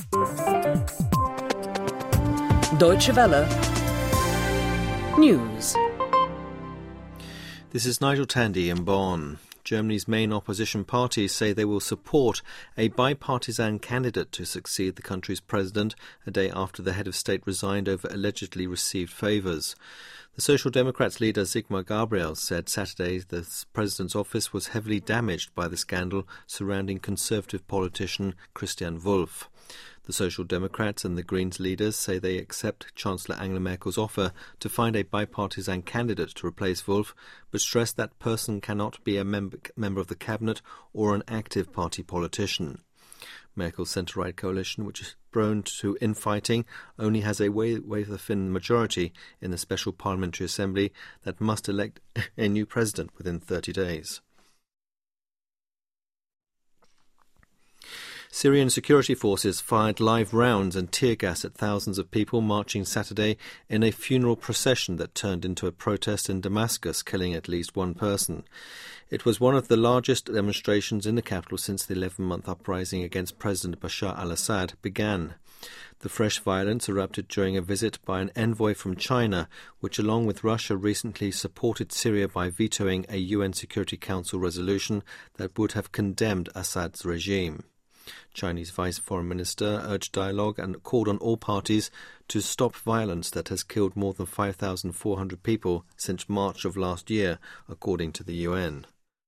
Deutsche Welle News. This is Nigel Tandy in Bonn. Germany's main opposition parties say they will support a bipartisan candidate to succeed the country's president a day after the head of state resigned over allegedly received favours. The Social Democrats leader Sigmar Gabriel said Saturday the president's office was heavily damaged by the scandal surrounding conservative politician Christian Wulff. The Social Democrats and the Greens leaders say they accept Chancellor Angela Merkel's offer to find a bipartisan candidate to replace Wulff, but stress that person cannot be a member of the cabinet or an active party politician. Merkel's centre-right coalition, which is prone to infighting, only has a wafer-thin majority in the Special Parliamentary Assembly that must elect a new president within 30 days. Syrian security forces fired live rounds and tear gas at thousands of people marching Saturday in a funeral procession that turned into a protest in Damascus, killing at least one person. It was one of the largest demonstrations in the capital since the 11-month uprising against President Bashar al-Assad began. The fresh violence erupted during a visit by an envoy from China, which along with Russia recently supported Syria by vetoing a UN Security Council resolution that would have condemned Assad's regime. Chinese Vice Foreign Minister urged dialogue and called on all parties to stop violence that has killed more than 5,400 people since March of last year, according to the UN.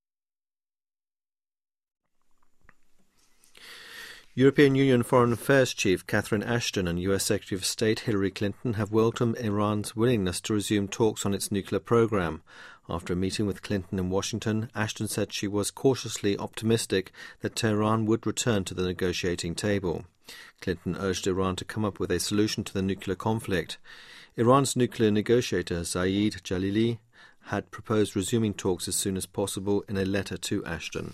European Union Foreign Affairs Chief Catherine Ashton and US Secretary of State Hillary Clinton have welcomed Iran's willingness to resume talks on its nuclear program. After a meeting with Clinton in Washington, Ashton said she was cautiously optimistic that Tehran would return to the negotiating table. Clinton urged Iran to come up with a solution to the nuclear conflict. Iran's nuclear negotiator Zaid Jalili had proposed resuming talks as soon as possible in a letter to Ashton.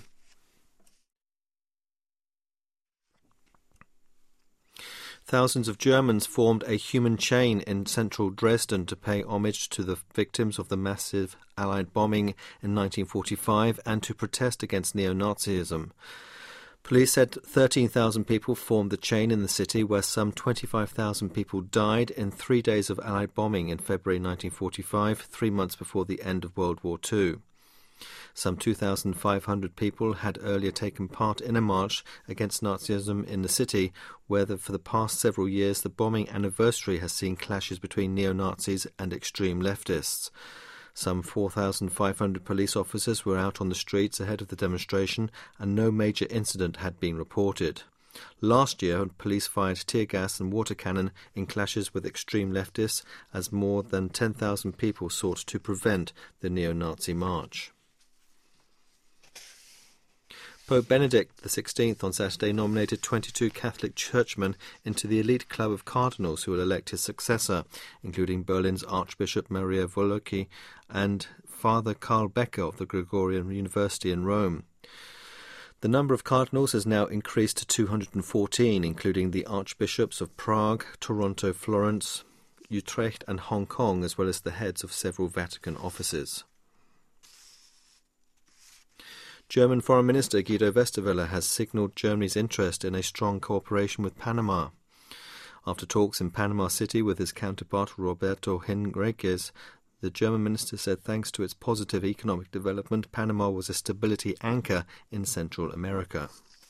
Thousands of Germans formed a human chain in central Dresden to pay homage to the victims of the massive Allied bombing in 1945 and to protest against neo-Nazism. Police said 13,000 people formed the chain in the city, where some 25,000 people died in 3 days of Allied bombing in February 1945, 3 months before the end of World War II. Some 2,500 people had earlier taken part in a march against Nazism in the city, where for the past several years the bombing anniversary has seen clashes between neo-Nazis and extreme leftists. Some 4,500 police officers were out on the streets ahead of the demonstration, and no major incident had been reported. Last year, police fired tear gas and water cannon in clashes with extreme leftists, as more than 10,000 people sought to prevent the neo-Nazi march. Pope Benedict XVI on Saturday nominated 22 Catholic churchmen into the elite club of cardinals who will elect his successor, including Berlin's Archbishop Maria Volocki and Father Karl Becker of the Gregorian University in Rome. The number of cardinals has now increased to 214, including the archbishops of Prague, Toronto, Florence, Utrecht and Hong Kong, as well as the heads of several Vatican offices. German Foreign Minister Guido Westerwelle has signalled Germany's interest in a strong cooperation with Panama. After talks in Panama City with his counterpart Roberto Henriquez, the German minister said thanks to its positive economic development, Panama was a stability anchor in Central America.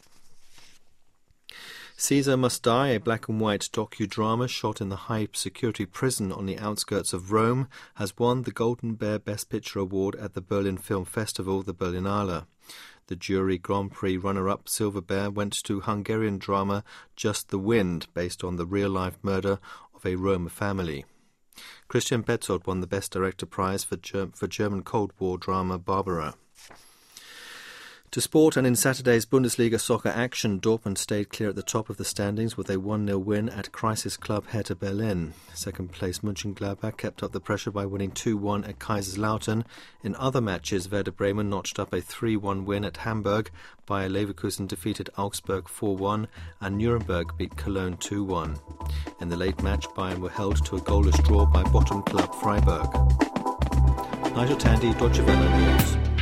Caesar Must Die, a black-and-white docudrama shot in the high-security prison on the outskirts of Rome, has won the Golden Bear Best Picture Award at the Berlin Film Festival, the Berlinale. The jury Grand Prix runner-up Silver Bear went to Hungarian drama Just the Wind, based on the real-life murder of a Roma family. Christian Petzold won the Best Director prize for German Cold War drama Barbara. To sport, and in Saturday's Bundesliga soccer action, Dortmund stayed clear at the top of the standings with a 1-0 win at crisis club Hertha Berlin. Second-place Mönchengladbach kept up the pressure by winning 2-1 at Kaiserslautern. In other matches, Werder Bremen notched up a 3-1 win at Hamburg, Bayer Leverkusen defeated Augsburg 4-1, and Nuremberg beat Cologne 2-1. In the late match, Bayern were held to a goalless draw by bottom club Freiburg. Nigel Tandy, Deutsche Welle News.